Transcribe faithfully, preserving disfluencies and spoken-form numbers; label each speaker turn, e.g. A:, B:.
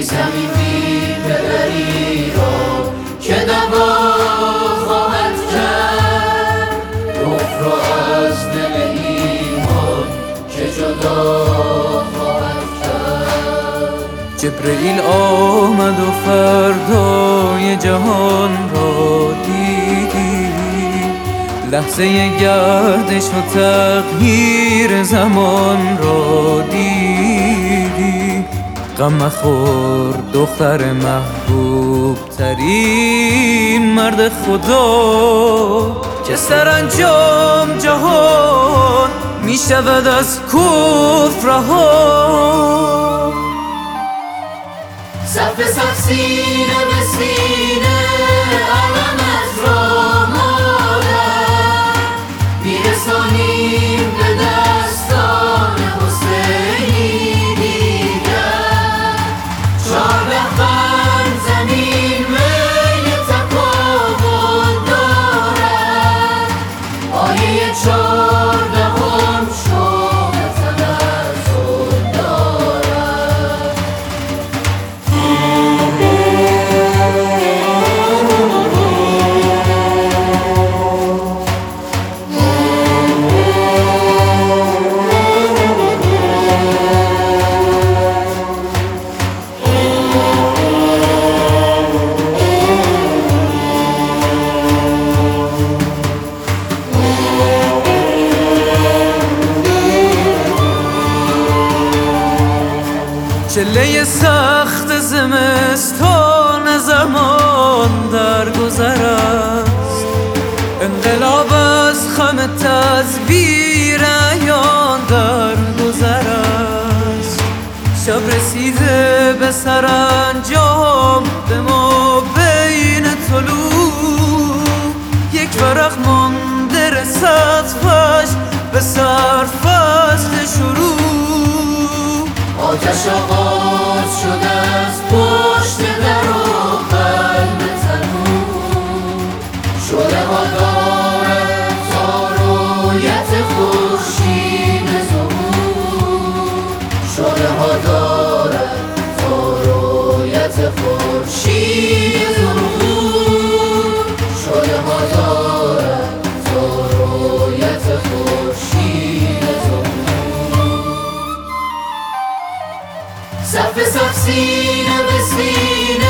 A: زمین بی پدری را که دوا خواهد کرد، کفر را از دل ایمان که جدا خواهد کرد.
B: جبرئیل آمد و فردای جهان را دیدی، لحظه گردش و تغییر زمان را دیدی. غم مخور دختر محبوب ترین مرد خدا، که سرانجام جهان می شود از کفر رها.
A: صف صف سینه به سینه علمت را مادر میرسانیم به دستان حسینی دیگر. چهارده قرن زمین میل تکامل دارد، آیه چهاردهم شوق تنزل دارد.
B: چله سخت زمستان زمان در گذر است، انقلاب از خم تزویر ایان در گذر است. شب رسیده به سرانجام به ما بین طلوع، یک ورق مانده رسد خوش به سرفصل شروع.
A: آتش آغاز شده از پشت در و قلب تنور، شعله ها دارد تا رویت خورشید ظهور. شعله ها دارد تا رویت خورشید ظهور. شعله ها دارد تا رویت خورشید ظهور. صف صف سینه به سینه